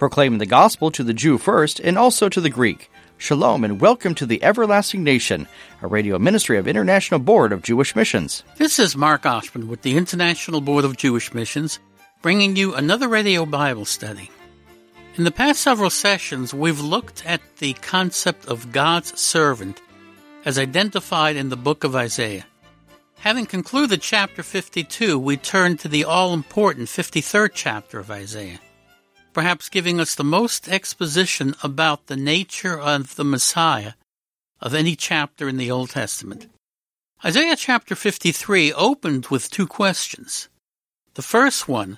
proclaiming the gospel to the Jew first and also to the Greek. Shalom and welcome to the Everlasting Nation, a radio ministry of International Board of Jewish Missions. This is Mark Oshman with the International Board of Jewish Missions, bringing you another radio Bible study. In the past several sessions, we've looked at the concept of God's servant as identified in the book of Isaiah. Having concluded chapter 52, we turn to the all-important 53rd chapter of Isaiah, perhaps giving us the most exposition about the nature of the Messiah of any chapter in the Old Testament. Isaiah chapter 53 opened with two questions. The first one,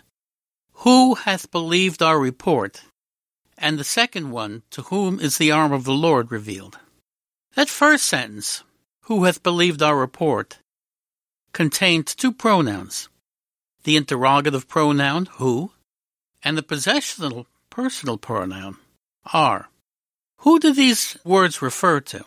who hath believed our report? And the second one, to whom is the arm of the Lord revealed? That first sentence, who hath believed our report, contained two pronouns, the interrogative pronoun, who, and the possessional personal pronoun, are. Who do these words refer to?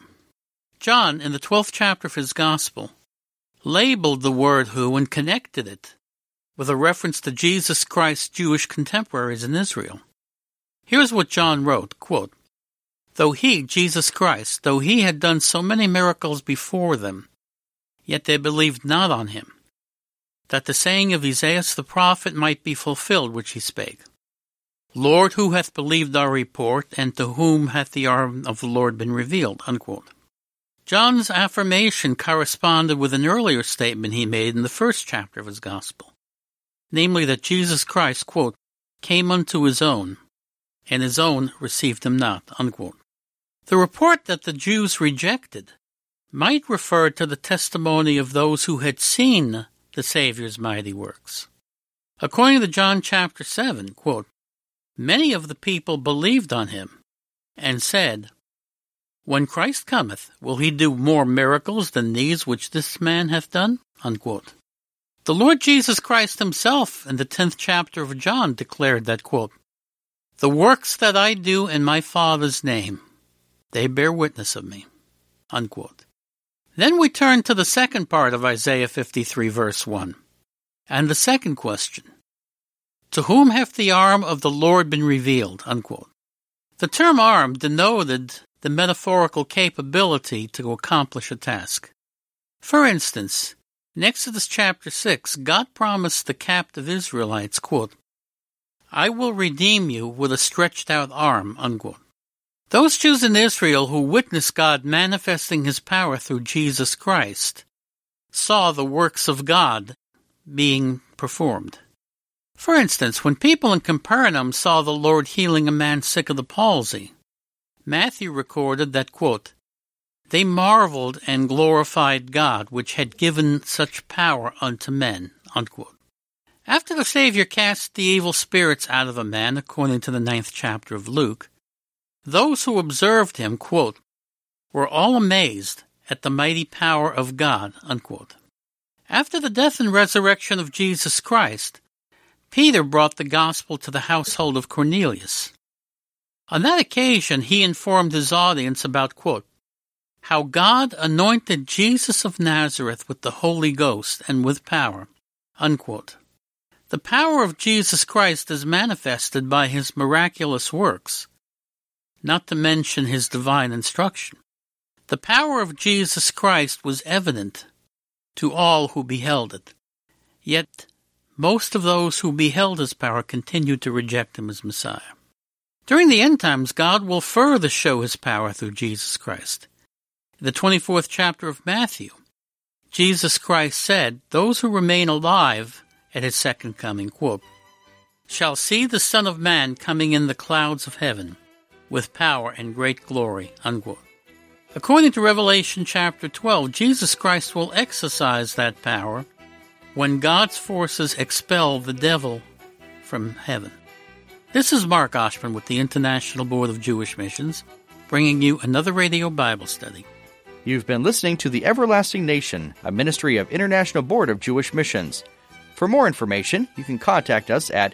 John, in the 12th chapter of his Gospel, labeled the word who and connected it with a reference to Jesus Christ's Jewish contemporaries in Israel. Here's what John wrote, quote, though he, Jesus Christ, though he had done so many miracles before them, yet they believed not on him, that the saying of Esaias the prophet might be fulfilled, which he spake. Lord, who hath believed our report, and to whom hath the arm of the Lord been revealed? Unquote. John's affirmation corresponded with an earlier statement he made in the first chapter of his Gospel, namely that Jesus Christ, quote, came unto his own, and his own received him not, unquote. The report that the Jews rejected might refer to the testimony of those who had seen the Savior's mighty works. According to John chapter 7, quote, many of the people believed on him, and said, when Christ cometh, will he do more miracles than these which this man hath done? Unquote. The Lord Jesus Christ himself, in the 10th chapter of John, declared that, quote, the works that I do in my Father's name, they bear witness of me. Unquote. Then we turn to the second part of Isaiah 53, verse 1, and the second question, to whom hath the arm of the Lord been revealed? Unquote. The term arm denoted the metaphorical capability to accomplish a task. For instance, in Exodus chapter 6, God promised the captive Israelites, quote, I will redeem you with a stretched out arm, unquote. Those Jews in Israel who witnessed God manifesting his power through Jesus Christ saw the works of God being performed. For instance, when people in Capernaum saw the Lord healing a man sick of the palsy, Matthew recorded that, quote, they marveled and glorified God, which had given such power unto men, unquote. After the Savior cast the evil spirits out of a man, according to the 9th chapter of Luke, those who observed him, quote, were all amazed at the mighty power of God, unquote. After the death and resurrection of Jesus Christ, Peter brought the gospel to the household of Cornelius. On that occasion, he informed his audience about, quote, how God anointed Jesus of Nazareth with the Holy Ghost and with power, unquote. The power of Jesus Christ is manifested by his miraculous works, not to mention his divine instruction. The power of Jesus Christ was evident to all who beheld it, yet most of those who beheld his power continued to reject him as Messiah. During the end times, God will further show his power through Jesus Christ. In the 24th chapter of Matthew, Jesus Christ said, those who remain alive at his second coming, quote, shall see the Son of Man coming in the clouds of heaven with power and great glory, unquote. According to Revelation chapter 12, Jesus Christ will exercise that power when God's forces expel the devil from heaven. This is Mark Oshman with the International Board of Jewish Missions, bringing you another radio Bible study. You've been listening to The Everlasting Nation, a ministry of International Board of Jewish Missions. For more information, you can contact us at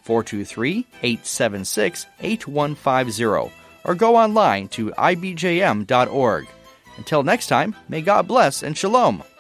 423-876-8150 or go online to ibjm.org. Until next time, may God bless and shalom.